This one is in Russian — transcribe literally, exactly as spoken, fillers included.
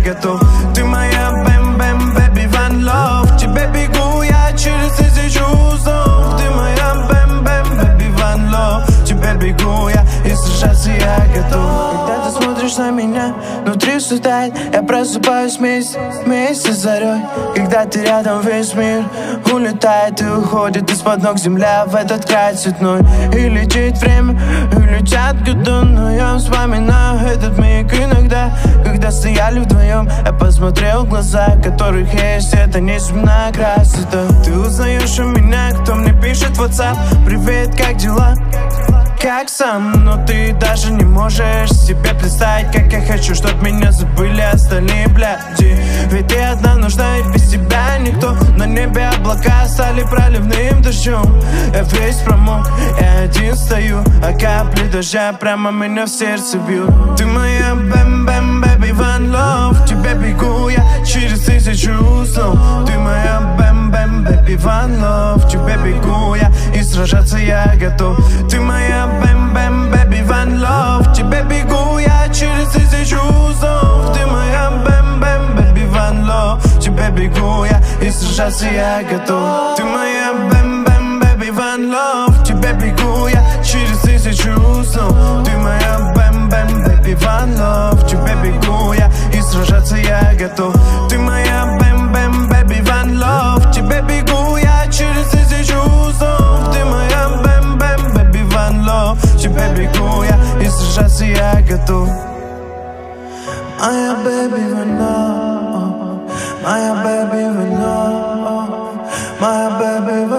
готов. Ты моя бэм-бэм, baby, one love. Тебе бегу я через тысячу узлов. Ты моя бэм-бэм, baby, one love. Тебе бегу я и сражаться я готов. Когда ты смотришь на меня, внутри все тает. Я просыпаюсь вместе, вместе с зарей. Когда ты рядом, весь мир улетает и уходит из-под ног земля в этот край цветной. И летит время, и летят годы, но я вспоминаю этот миг иногда. Когда стояли вдвоем, я посмотрел в глаза, которых есть эта неземная красота. Ты узнаешь у меня, кто мне пишет в WhatsApp: привет, как дела? Как сам, но ты даже не можешь себе представить, как я хочу, чтоб меня забыли остальные бляди. Ведь ты одна нужна, и без тебя никто. На небе облака стали проливным дождем. Я весь промок, я один стою, а капли дождя прямо меня в сердце бьют. Ты моя бэм-бэм, baby, one love. Тебе бегу я через тысячу узлов. Ты моя бэм-бэм, baby, one love. Тебе бегу я и сражаться я готов. Ты моя бэм-бэм, baby, one love. Тебе бегу я через тысячу узлов. Ты моя бэм-бэм, baby, one love. Тебе бегу я и сражаться я готов. Ты моя бэм-бэм, baby, one love. Тебе бегу я через тысячу узлов. Ты моя бэм-бэм, baby, one love. Тебе бегу я и сражаться я готов. Ты моя бэм-бэм, baby, one love. Тебе бегу я через тысячу узлов. Ты моя бэм-бэм, baby, one love. Тебе бегу я и сражаться я готов. Моя baby, one love. Моя baby, one love. Моя baby,